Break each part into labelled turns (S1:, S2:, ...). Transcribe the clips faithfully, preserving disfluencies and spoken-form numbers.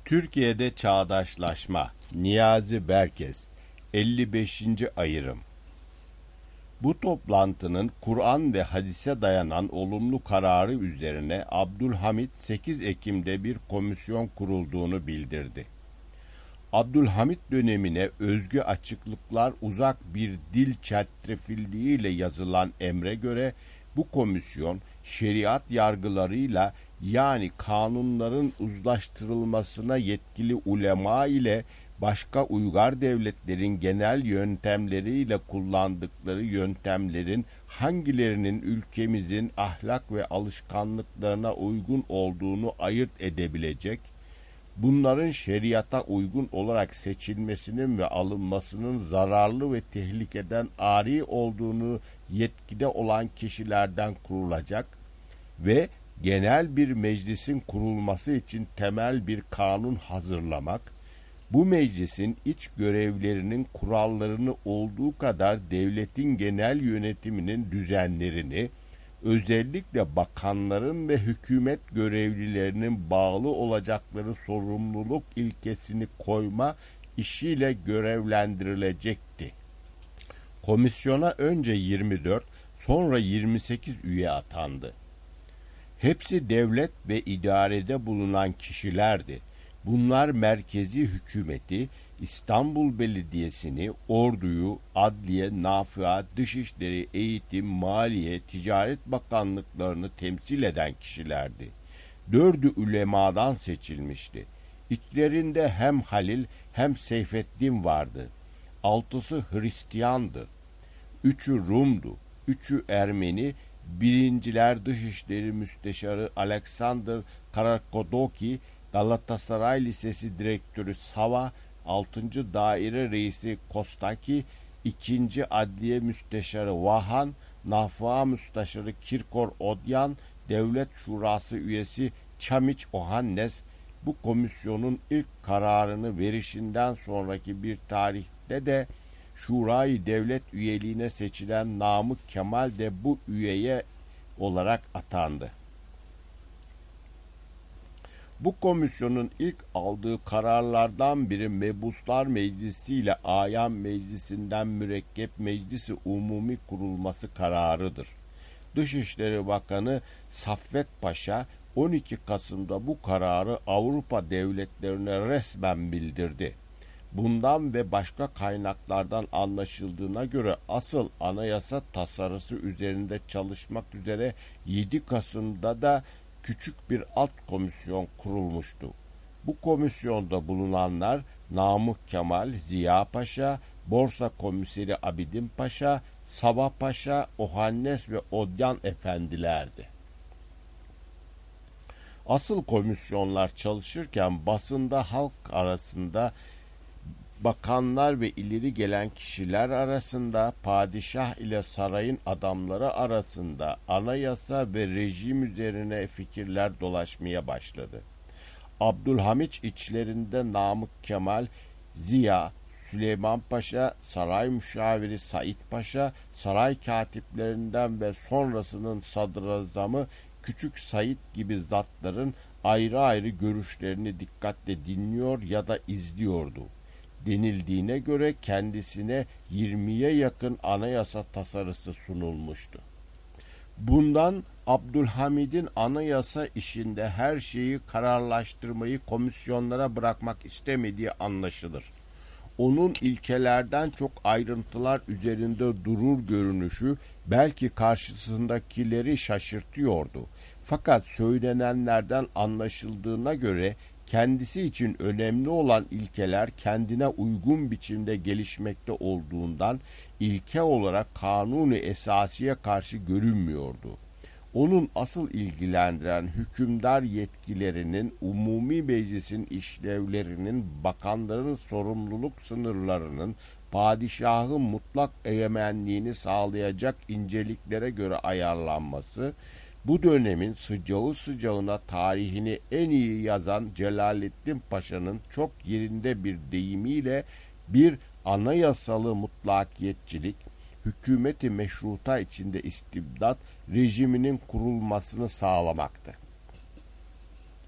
S1: Türkiye'de Çağdaşlaşma, Niyazi Berkes, elli beşinci Ayrım. Bu toplantının Kur'an ve hadise dayanan olumlu kararı üzerine Abdülhamit sekiz Ekim'de bir komisyon kurulduğunu bildirdi. Abdülhamit dönemine özgü açıklıklar uzak bir dil çetrefilliğiyle yazılan emre göre bu komisyon şeriat yargılarıyla yani kanunların uzlaştırılmasına yetkili ulema ile başka uygar devletlerin genel yöntemleriyle kullandıkları yöntemlerin hangilerinin ülkemizin ahlak ve alışkanlıklarına uygun olduğunu ayırt edebilecek, bunların şeriata uygun olarak seçilmesinin ve alınmasının zararlı ve tehlikeden ari olduğunu yetkide olan kişilerden kurulacak ve genel bir meclisin kurulması için temel bir kanun hazırlamak, bu meclisin iç görevlerinin kurallarını olduğu kadar devletin genel yönetiminin düzenlerini, özellikle bakanların ve hükümet görevlilerinin bağlı olacakları sorumluluk ilkesini koyma işiyle görevlendirilecekti. Komisyona önce yirmi dört, sonra yirmi sekiz üye atandı. Hepsi devlet ve idarede bulunan kişilerdi. Bunlar merkezi hükümeti, İstanbul Belediyesi'ni, orduyu, adliye, nafıa, dışişleri, eğitim, maliye, ticaret bakanlıklarını temsil eden kişilerdi. Dördü ulemadan seçilmişti. İçlerinde hem Halil hem Seyfeddin vardı. Altısı Hristiyandı. Üçü Rum'du. Üçü Ermeni. Birinciler Dışişleri Müsteşarı Alexander Karakodoki, Galatasaray Lisesi Direktörü Sava, altıncı Daire Reisi Kostaki, ikinci Adliye Müsteşarı Vahan, Nafıa Müsteşarı Kirkor Odyan, Devlet Şurası Üyesi Çamiç Ohannes, bu komisyonun ilk kararını verişinden sonraki bir tarihte de Şurayı Devlet üyeliğine seçilen Namık Kemal de bu üyeye olarak atandı. Bu komisyonun ilk aldığı kararlardan biri Mebuslar Meclisi ile Ayan Meclisi'nden mürekkep Meclisi Umumi kurulması kararıdır. Dışişleri Bakanı Saffet Paşa on iki Kasım'da bu kararı Avrupa devletlerine resmen bildirdi. Bundan ve başka kaynaklardan anlaşıldığına göre asıl anayasa tasarısı üzerinde çalışmak üzere yedi Kasım'da da küçük bir alt komisyon kurulmuştu. Bu komisyonda bulunanlar Namık Kemal, Ziya Paşa, Borsa Komiseri Abidin Paşa, Sabah Paşa, Ohannes ve Odyan efendilerdi. Asıl komisyonlar çalışırken basında halk arasında, bakanlar ve ileri gelen kişiler arasında, padişah ile sarayın adamları arasında anayasa ve rejim üzerine fikirler dolaşmaya başladı. Abdülhamit içlerinde Namık Kemal, Ziya, Süleyman Paşa, saray müşaviri Said Paşa, saray katiplerinden ve sonrasının sadrazamı Küçük Said gibi zatların ayrı ayrı görüşlerini dikkatle dinliyor ya da izliyordu. Denildiğine göre kendisine yirmiye yakın anayasa tasarısı sunulmuştu. Bundan Abdülhamid'in anayasa işinde her şeyi kararlaştırmayı komisyonlara bırakmak istemediği anlaşılır. Onun ilkelerden çok ayrıntılar üzerinde durur görünüşü belki karşısındakileri şaşırtıyordu. Fakat söylenenlerden anlaşıldığına göre kendisi için önemli olan ilkeler kendine uygun biçimde gelişmekte olduğundan ilke olarak kanuni esasiye karşı görünmüyordu. Onun asıl ilgilendiren hükümdar yetkilerinin, umumi meclisin işlevlerinin, bakanların sorumluluk sınırlarının, padişahın mutlak egemenliğini sağlayacak inceliklere göre ayarlanması, bu dönemin sıcağı sıcağına tarihini en iyi yazan Celaleddin Paşa'nın çok yerinde bir deyimiyle bir anayasalı mutlakiyetçilik, hükümeti meşruta içinde istibdat rejiminin kurulmasını sağlamaktı.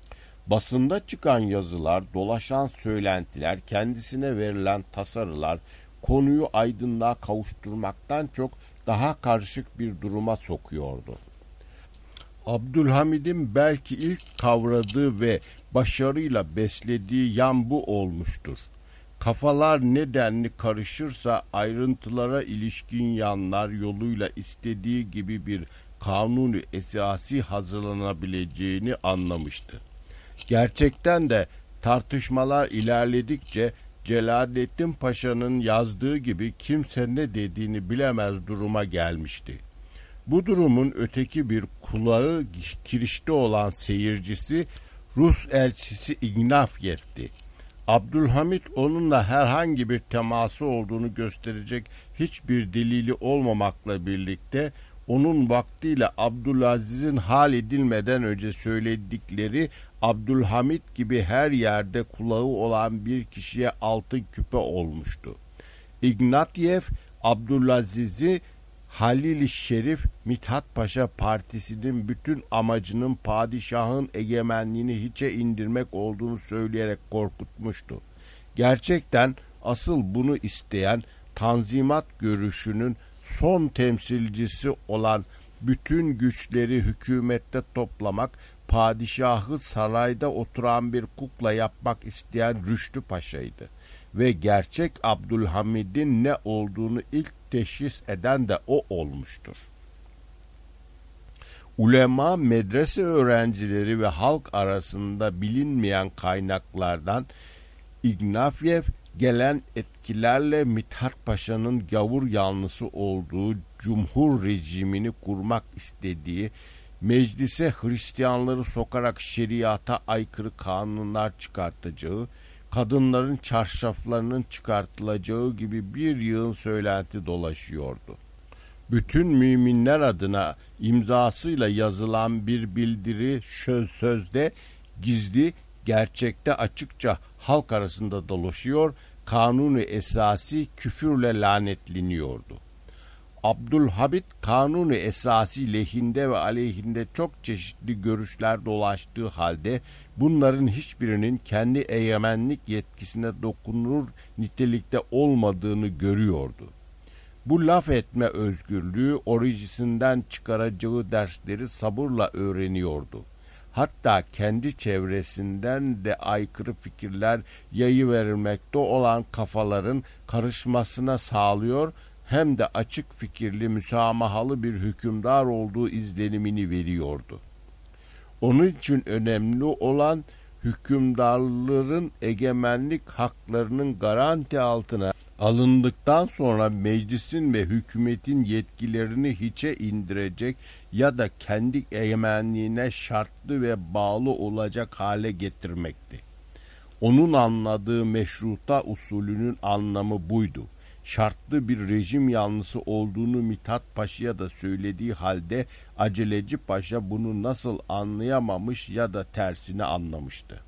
S1: Basında çıkan yazılar, dolaşan söylentiler, kendisine verilen tasarılar konuyu aydınlığa kavuşturmaktan çok daha karışık bir duruma sokuyordu. Abdülhamid'in belki ilk kavradığı ve başarıyla beslediği yan bu olmuştur. Kafalar nedenli karışırsa ayrıntılara ilişkin yanlar yoluyla istediği gibi bir kanuni esası hazırlanabileceğini anlamıştı. Gerçekten de tartışmalar ilerledikçe Celaleddin Paşa'nın yazdığı gibi kimse ne dediğini bilemez duruma gelmişti. Bu durumun öteki bir kulağı kirişte olan seyircisi Rus elçisi Ignafyev'ti. Abdülhamid onunla herhangi bir teması olduğunu gösterecek hiçbir delili olmamakla birlikte onun vaktiyle Abdülaziz'in hal edilmeden önce söyledikleri Abdülhamid gibi her yerde kulağı olan bir kişiye altın küpe olmuştu. Ignatyev Abdülaziz'i Halil-i Şerif Mithat Paşa Partisi'nin bütün amacının padişahın egemenliğini hiçe indirmek olduğunu söyleyerek korkutmuştu. Gerçekten asıl bunu isteyen Tanzimat görüşünün son temsilcisi olan bütün güçleri hükümette toplamak, padişahı sarayda oturan bir kukla yapmak isteyen Rüştü Paşa'ydı. Ve gerçek Abdülhamid'in ne olduğunu ilk teşhis eden de o olmuştur. Ulema, medrese öğrencileri ve halk arasında bilinmeyen kaynaklardan Ignafyev gelen etkilerle Mithat Paşa'nın gavur yanlısı olduğu cumhur rejimini kurmak istediği, meclise Hristiyanları sokarak şeriata aykırı kanunlar çıkartacağı, kadınların çarşaflarının çıkartılacağı gibi bir yığın söylenti dolaşıyordu. Bütün müminler adına imzasıyla yazılan bir bildiri söz sözde gizli, gerçekte açıkça halk arasında dolaşıyor, kanuni esası küfürle lanetleniyordu. Abdülhamid kanuni esası lehinde ve aleyhinde çok çeşitli görüşler dolaştığı halde bunların hiçbirinin kendi egemenlik yetkisine dokunur nitelikte olmadığını görüyordu. Bu laf etme özgürlüğü orijisinden çıkaracağı dersleri sabırla öğreniyordu. Hatta kendi çevresinden de aykırı fikirler yayıverilmekte olan kafaların karışmasına sağlıyor, hem de açık fikirli, müsamahalı bir hükümdar olduğu izlenimini veriyordu. Onun için önemli olan hükümdarların egemenlik haklarının garanti altına alındıktan sonra meclisin ve hükümetin yetkilerini hiçe indirecek ya da kendi egemenliğine şartlı ve bağlı olacak hale getirmekti. Onun anladığı meşruta usulünün anlamı buydu. Şartlı bir rejim yanlısı olduğunu Mithat Paşa'ya da söylediği halde Aceleci Paşa bunu nasıl anlayamamış ya da tersini anlamıştı.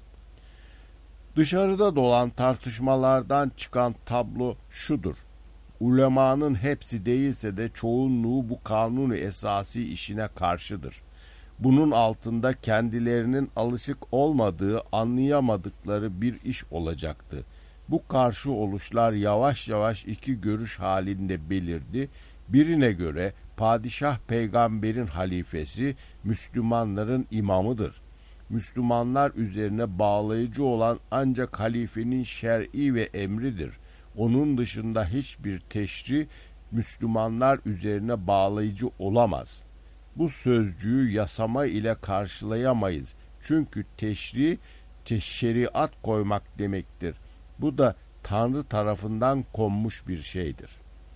S1: Dışarıda dolan tartışmalardan çıkan tablo şudur: ulemanın hepsi değilse de çoğunluğu bu kanuni esası işine karşıdır. Bunun altında kendilerinin alışık olmadığı, anlayamadıkları bir iş olacaktı. Bu karşı oluşlar yavaş yavaş iki görüş halinde belirdi. Birine göre padişah peygamberin halifesi, Müslümanların imamıdır. Müslümanlar üzerine bağlayıcı olan ancak halifenin şer'i ve emridir. Onun dışında hiçbir teşri Müslümanlar üzerine bağlayıcı olamaz. Bu sözcüğü yasama ile karşılayamayız. Çünkü teşri, te- şeriat koymak demektir. Bu da Tanrı tarafından konmuş bir şeydir.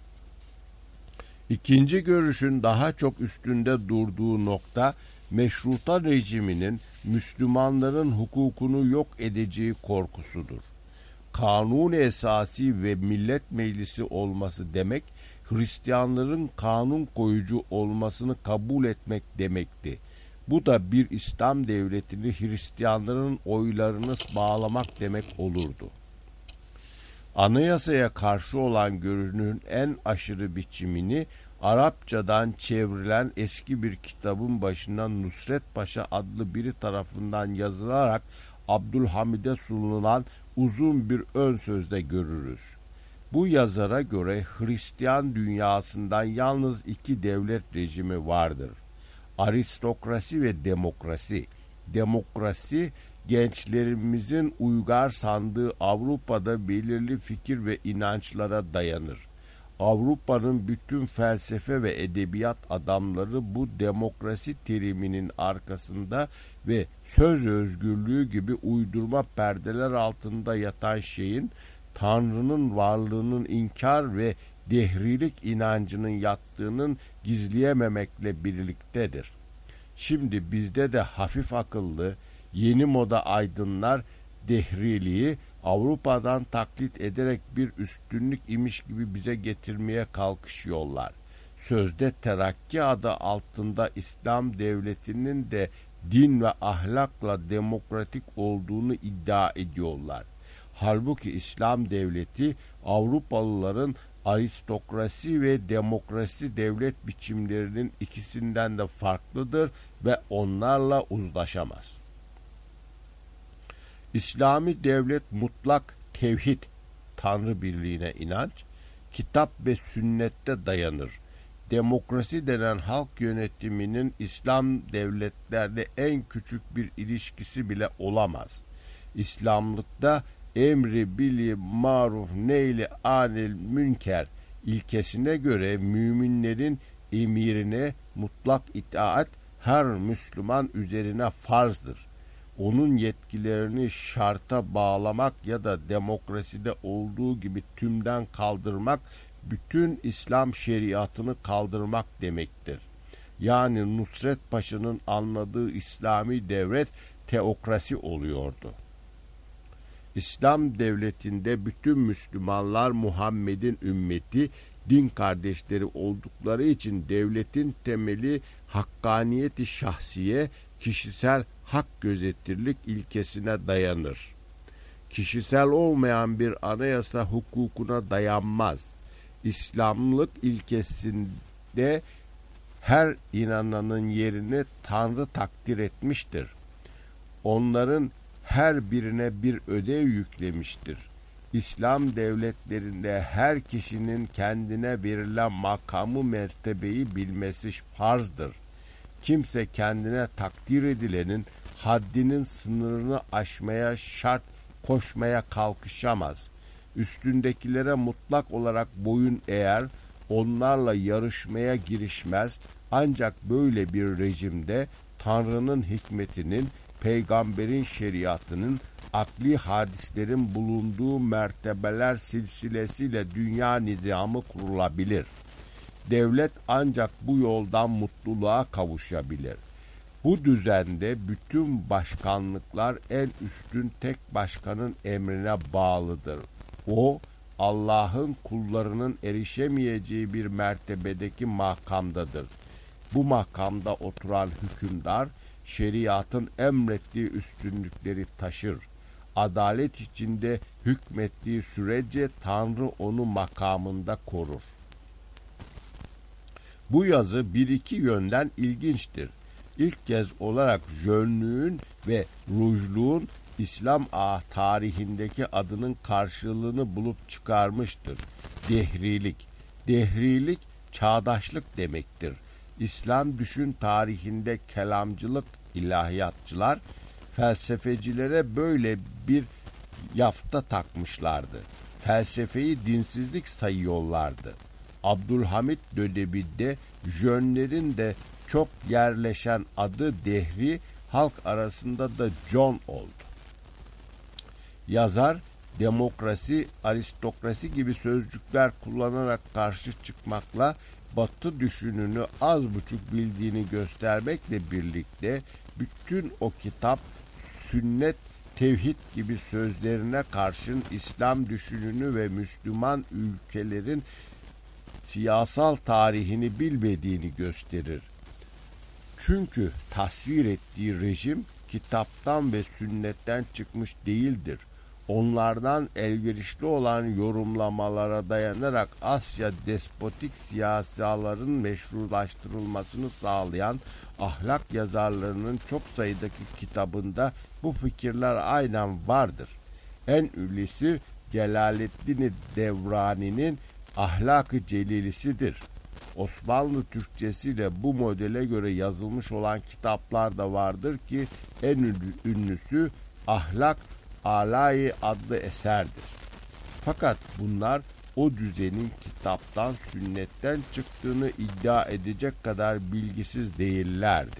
S1: İkinci görüşün daha çok üstünde durduğu nokta, meşruta rejiminin Müslümanların hukukunu yok edeceği korkusudur. Kanun-i esası ve millet meclisi olması demek, Hristiyanların kanun koyucu olmasını kabul etmek demekti. Bu da bir İslam devletini Hristiyanların oylarını bağlamak demek olurdu. Anayasaya karşı olan görüşün en aşırı biçimini Arapçadan çevrilen eski bir kitabın başına Nusret Paşa adlı biri tarafından yazılarak Abdülhamid'e sunulan uzun bir ön sözde görürüz. Bu yazara göre Hristiyan dünyasından yalnız iki devlet rejimi vardır: aristokrasi ve demokrasi. Demokrasi, gençlerimizin uygar sandığı Avrupa'da belirli fikir ve inançlara dayanır. Avrupa'nın bütün felsefe ve edebiyat adamları bu demokrasi teriminin arkasında ve söz özgürlüğü gibi uydurma perdeler altında yatan şeyin, Tanrı'nın varlığının inkar ve dehrilik inancının yattığının gizleyememekle birliktedir. Şimdi bizde de hafif akıllı, yeni moda aydınlar dehriliği Avrupa'dan taklit ederek bir üstünlük imiş gibi bize getirmeye kalkışıyorlar. Sözde terakki adı altında İslam devletinin de din ve ahlakla demokratik olduğunu iddia ediyorlar. Halbuki İslam devleti Avrupalıların aristokrasi ve demokrasi devlet biçimlerinin ikisinden de farklıdır ve onlarla uzlaşamaz. İslami devlet mutlak tevhid, Tanrı birliğine inanç, kitap ve sünnette dayanır. Demokrasi denen halk yönetiminin İslam devletlerde en küçük bir ilişkisi bile olamaz. İslamlıkta emri bili maruf neyli anil münker ilkesine göre müminlerin emirine mutlak itaat her Müslüman üzerine farzdır. Onun yetkilerini şarta bağlamak ya da demokraside olduğu gibi tümden kaldırmak, bütün İslam şeriatını kaldırmak demektir. Yani Nusret Paşa'nın anladığı İslami devlet teokrasi oluyordu. İslam devletinde bütün Müslümanlar Muhammed'in ümmeti, din kardeşleri oldukları için devletin temeli hakkaniyeti şahsiye, kişisel hak gözetirlik ilkesine dayanır. Kişisel olmayan bir anayasa hukukuna dayanmaz. İslamlık ilkesinde her inananın yerini Tanrı takdir etmiştir. Onların her birine bir ödev yüklemiştir. İslam devletlerinde her kişinin kendine verilen makamı mertebeyi bilmesi farzdır. Kimse kendine takdir edilenin haddinin sınırını aşmaya şart koşmaya kalkışamaz. Üstündekilere mutlak olarak boyun eğer, onlarla yarışmaya girişmez. Ancak böyle bir rejimde Tanrı'nın hikmetinin, peygamberin şeriatının, akli hadislerin bulunduğu mertebeler silsilesiyle dünya nizamı kurulabilir. Devlet ancak bu yoldan mutluluğa kavuşabilir. Bu düzende bütün başkanlıklar en üstün tek başkanın emrine bağlıdır. O, Allah'ın kullarının erişemeyeceği bir mertebedeki makamdadır. Bu makamda oturan hükümdar, şeriatın emrettiği üstünlükleri taşır. Adalet içinde hükmettiği sürece Tanrı onu makamında korur. Bu yazı bir iki yönden ilginçtir. İlk kez olarak jönlüğün ve rujluğun İslam ah tarihindeki adının karşılığını bulup çıkarmıştır. Dehrilik. Dehrilik çağdaşlık demektir. İslam düşün tarihinde kelamcılık, ilahiyatçılar, felsefecilere böyle bir yafta takmışlardı. Felsefeyi dinsizlik sayıyorlardı. Abdülhamid döneminde jönlerin de çok yerleşen adı Dehri, halk arasında da John oldu. Yazar, demokrasi, aristokrasi gibi sözcükler kullanarak karşı çıkmakla Batı düşününü az buçuk bildiğini göstermekle birlikte bütün o kitap, sünnet, tevhid gibi sözlerine karşın İslam düşününü ve Müslüman ülkelerin siyasal tarihini bilmediğini gösterir. Çünkü tasvir ettiği rejim kitaptan ve sünnetten çıkmış değildir. onlardan elverişli olan yorumlamalara dayanarak Asya despotik siyasaların meşrulaştırılmasını sağlayan ahlak yazarlarının çok sayıdaki kitabında bu fikirler aynen vardır. En ünlüsü Celaleddin Devrani'nin Ahlak-ı Celilisidir. Osmanlı Türkçesiyle bu modele göre yazılmış olan kitaplar da vardır ki en ünlüsü Ahlak Alay adlı eserdir. Fakat bunlar o düzenin kitaptan, sünnetten çıktığını iddia edecek kadar bilgisiz değillerdi.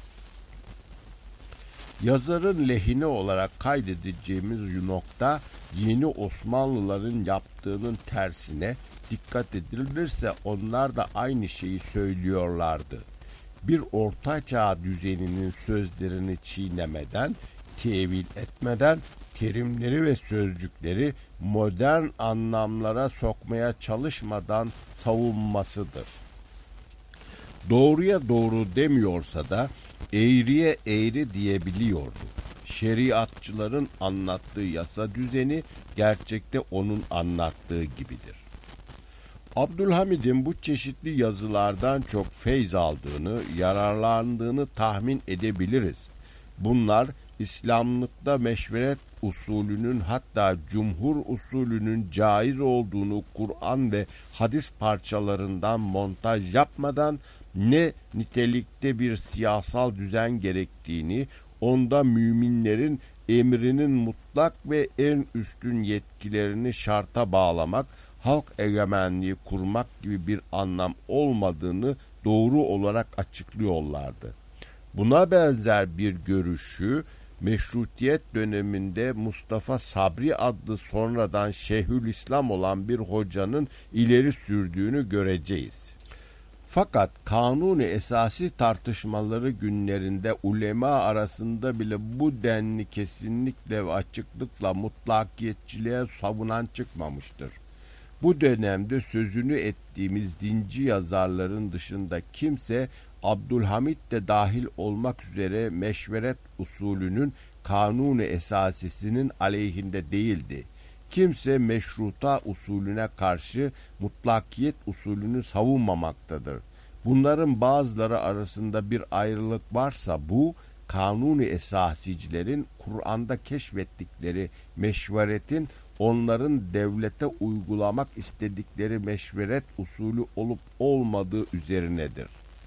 S1: Yazarın lehine olarak kaydedeceğimiz nokta, yeni Osmanlıların yaptığının tersine dikkat edilirse onlar da aynı şeyi söylüyorlardı. Bir ortaçağ düzeninin sözlerini çiğnemeden, tevil etmeden, terimleri ve sözcükleri modern anlamlara sokmaya çalışmadan savunmasıdır. Doğruya doğru demiyorsa da eğriye eğri diyebiliyordu. Şeriatçıların anlattığı yasa düzeni gerçekte onun anlattığı gibidir. Abdülhamid'in bu çeşitli yazılardan çok feyz aldığını, yararlandığını tahmin edebiliriz. Bunlar İslamlıkta meşveret usulünün, hatta cumhur usulünün caiz olduğunu Kur'an ve hadis parçalarından montaj yapmadan ne nitelikte bir siyasal düzen gerektiğini, onda müminlerin emrinin mutlak ve en üstün yetkilerini şarta bağlamak, halk egemenliği kurmak gibi bir anlam olmadığını doğru olarak açıklıyorlardı. Buna benzer bir görüşü Meşrutiyet döneminde Mustafa Sabri adlı sonradan Şeyhülislam olan bir hocanın ileri sürdüğünü göreceğiz. Fakat kanuni esası tartışmaları günlerinde ulema arasında bile bu denli kesinlikle ve açıklıkla mutlakiyetçiliğe savunan çıkmamıştır. Bu dönemde sözünü ettiğimiz dinci yazarların dışında kimse, Abdülhamid de dahil olmak üzere meşveret usulünün kanuni esasisinin aleyhinde değildi. Kimse meşruta usulüne karşı mutlakiyet usulünü savunmamaktadır. Bunların bazıları arasında bir ayrılık varsa bu, kanuni esasicilerin Kur'an'da keşfettikleri meşveretin onların devlete uygulamak istedikleri meşveret usulü olup olmadığı üzerinedir.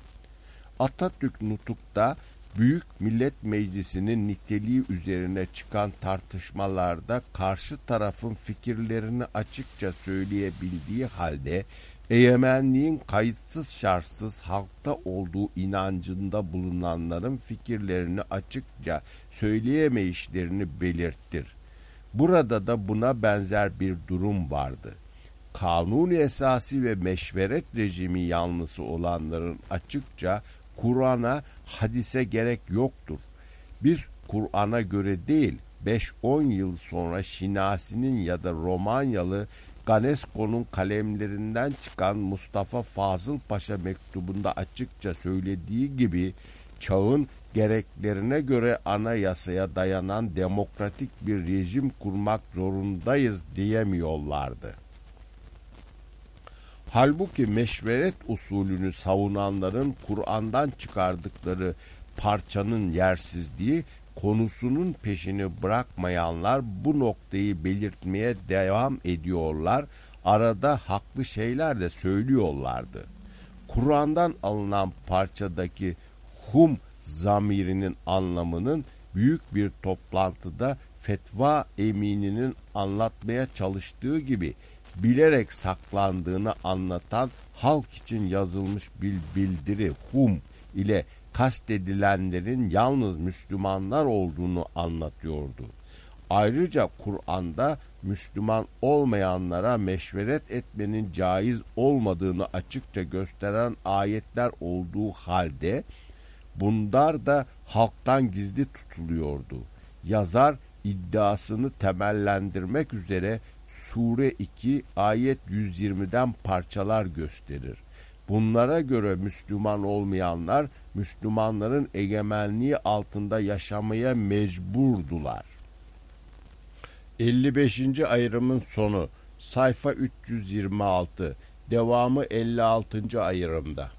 S1: Atatürk Nutuk'ta Büyük Millet Meclisi'nin niteliği üzerine çıkan tartışmalarda karşı tarafın fikirlerini açıkça söyleyebildiği halde egemenliğin kayıtsız şartsız halkta olduğu inancında bulunanların fikirlerini açıkça söyleyemeyişlerini belirttir. Burada da buna benzer bir durum vardı. Kanuni esası ve meşveret rejimi yanlısı olanların açıkça Kur'an'a, hadise gerek yoktur. Biz Kur'an'a göre değil, beş on yıl sonra Şinasi'nin ya da Romanyalı Ganesco'nun kalemlerinden çıkan Mustafa Fazıl Paşa mektubunda açıkça söylediği gibi çağın gereklerine göre anayasaya dayanan demokratik bir rejim kurmak zorundayız diyemiyorlardı. Halbuki meşveret usulünü savunanların Kur'an'dan çıkardıkları parçanın yersizliği, konusunun peşini bırakmayanlar bu noktayı belirtmeye devam ediyorlar, arada haklı şeyler de söylüyorlardı. Kur'an'dan alınan parçadaki hum zamirinin anlamının büyük bir toplantıda fetva emininin anlatmaya çalıştığı gibi bilerek saklandığını anlatan halk için yazılmış bir bildiri hum ile kastedilenlerin yalnız Müslümanlar olduğunu anlatıyordu. Ayrıca Kur'an'da Müslüman olmayanlara meşveret etmenin caiz olmadığını açıkça gösteren ayetler olduğu halde bunlar da halktan gizli tutuluyordu. Yazar iddiasını temellendirmek üzere Sure iki ayet yüz yirmiden parçalar gösterir. Bunlara göre Müslüman olmayanlar Müslümanların egemenliği altında yaşamaya mecburdular. elli beşinci ayrımın sonu sayfa üç yüz yirmi altı, devamı elli altıncı ayrımda.